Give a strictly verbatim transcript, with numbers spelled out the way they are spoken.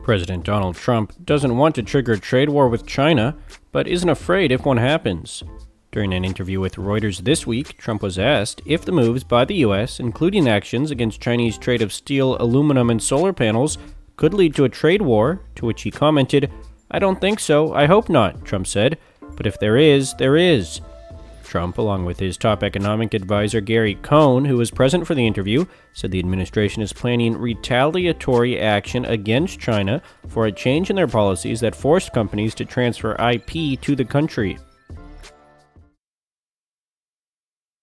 President Donald Trump doesn't want to trigger a trade war with China, but isn't afraid if one happens. During an interview with Reuters this week, Trump was asked if the moves by the U S, including actions against Chinese trade of steel, aluminum, and solar panels, could lead to a trade war, to which he commented, "I don't think so, I hope not," Trump said, "but if there is, there is." Trump, along with his top economic advisor Gary Cohn, who was present for the interview, said the administration is planning retaliatory action against China for a change in their policies that forced companies to transfer I P to the country.